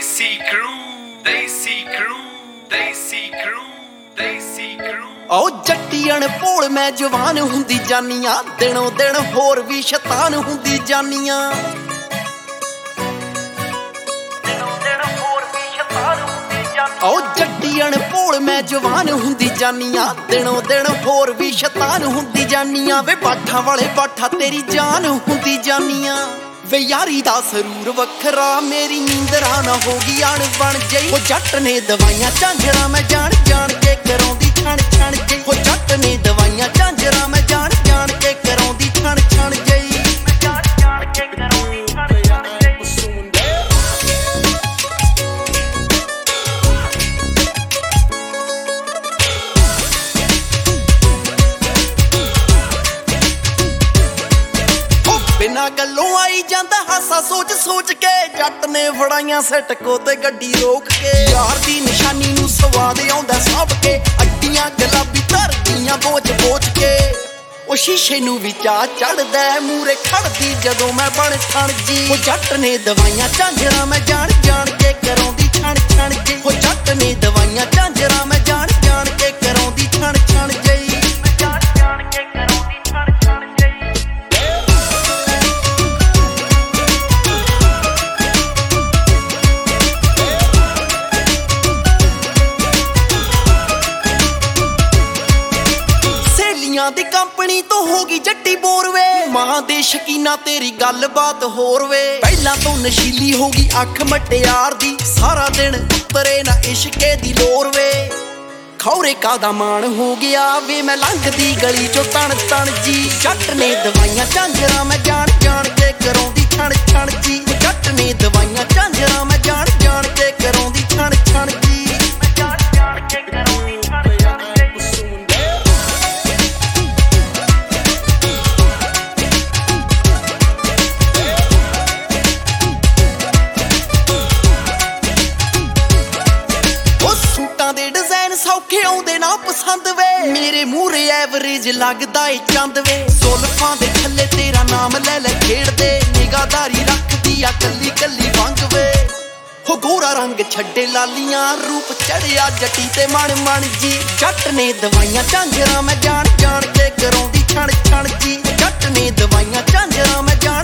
Desi crew, Desi crew, Desi crew, Desi crew। ओ जट्टियन भोल मैं जवान हुंदी जानियां, दिनों दिन होर भी शैतान हुंदी जानियां। ओ जट्टियन भोल मैं जवान हुंदी जानियां, दिनों दिन होर भी शैतान हुंदी जानियां। वे बाठा वाले बाठा तेरी जान हुंदी जानियां। वे यारी दा सरूर वखरा, मेरी नींदरा ना होगी अण बन जई। ओ जट ने दवाइयां झांझरा मैं जान जान के करौंदी छण छण जई। ओ जट ने दवाइयां झांझरा मैं जान जान के करौंदी छण छण जई। बिना गल्लों आई जांदा हासा सोच सोच के। जट ने फड़ाइयां सटको ते गड्डी रोक के। यार दी निशानी नूं स्वाद आउंदा सब के। अड्डियां गुलाबी धरदियां बोच बोच के। ओ शीशे नूं भी चा चढ़दा मूरे खड़दी जदों मैं बण ठण जी। ओ जट ने दवाइयां झांझरा मैं जान जान के करौंदी छण छण जी। ओ जट ने दवाइयां झांझरा मैं जान जान के करौंदी छण छण जी। दी कंपनी तो होगी जट्टी बोर वे। मां दे शकीना तेरी गल बात होर वे। पहला तो नशीली होगी अख मटियार दी। सारा दिन उतरे ना इश्के दी लोर वे। खौरे का दा मान हो गया वे मैं लंघदी गली चो तन तन जी। जट ने दवाइयां झांझरा मैं जान जान के करौंदी छण छण जी। जट ने दवाइयां झांझरा मैं जान जान के करौंदी छण छण जी। सौखे आउंदे ना पसंद वे। मेरे मूहरे एवरेज लगदा ए चंद वे। जुल्फां दे थल्ले तेरा नाम ले ले खेड़दे। निगाहदारी रखदी आ कल्ली कल्ली वंग वे। हो गोरा रंग छड्डे लालियां, रूप चढ़िया जटी ते मन मन जी। जट ने दवाइयां झांझरा मैं जान जान के करौंदी छण छण जी। जट ने दवाइयां झांझरा मैं जान